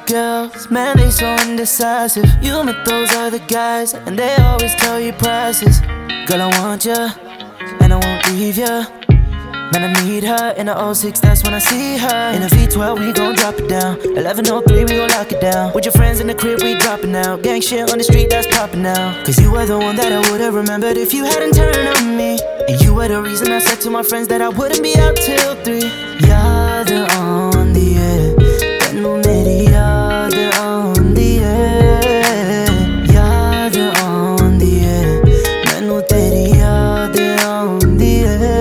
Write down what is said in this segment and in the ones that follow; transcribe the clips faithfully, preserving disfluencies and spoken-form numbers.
girls, man, they so indecisive. You met those other guys, and they always tell you prices. Girl, I want ya, and I won't leave ya. Man, I need her in the oh six, that's when I see her. In a V twelve, we gon' drop it down. eleven oh three, we gon' lock it down. With your friends in the crib, we dropping out. Gang shit on the street, that's popping now. Cause you were the one that I would've remembered if you hadn't turned on me. And you were the reason I said to my friends that I wouldn't be out till three. याद आंदी है तैनू मेरी याद आंदी है याद आंदी है मैनू तेरी याद आंदी है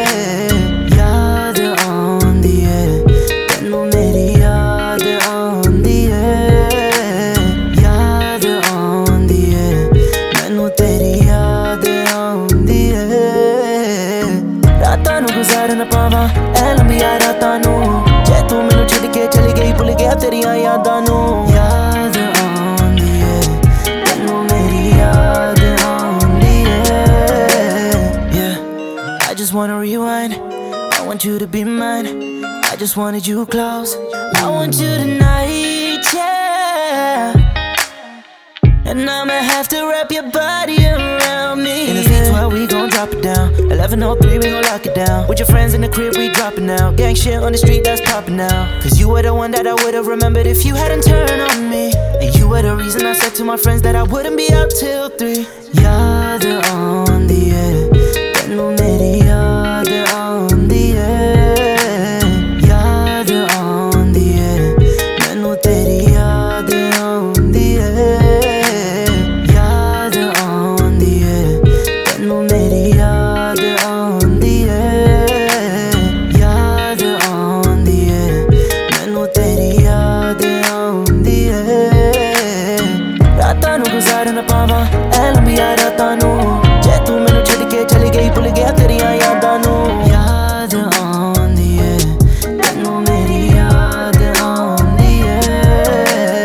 याद आंदी है तैनू मेरी याद आंदी है याद आंदी है मैनू तेरी याद आंदी है रातां नू गुज़ार ना पावां ऐ लंबियां रातां नू जे तू मैनू छड्ड के चली गई भुल गया तेरियां यादां नू याद आंदी है तैनू मेरी याद आंदी है Yeah, I just wanna rewind. I want you to be mine. I just wanted you close. I want you tonight, yeah. And I'ma have to wrap your body around me. In the V twelve, we gon' drop it down. eleven oh three, we gon' lock it down. With your friends in the crib, we dropping out. Gang shit on the street, that's popping now. Cause you were the one that I would've remembered if you hadn't turned on me. And you were the reason I said to my friends that I wouldn't be out till three. याद आंदी है तैनू मेरी याद आंदी है याद आंदी है मैनू तेरी याद आंदी है याद आंदी है तैनू मेरी याद आंदी है याद आंदी है मैनू तेरी याद आंदी है रातां नू गुज़ार ना पावां ऐ लंबियां रातां नू जे तू मैनू छड्ड के चली गई भुल गया तेरियां यादां नू याद आंदी है तैनू मेरी याद आंदी है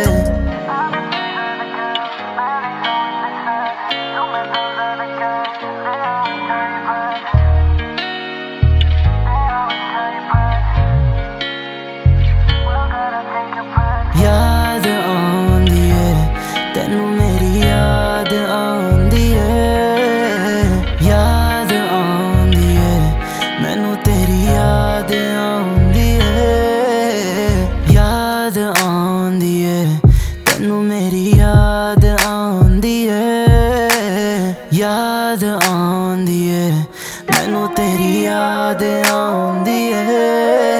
याद आंदी है तैनू मेरी याद आंदी है याद आंदी है मैनू तेरी याद आंदी है याद आंदी है तैनू मेरी याद आंदी है याद आंदी है मैनू तेरी याद आंदी है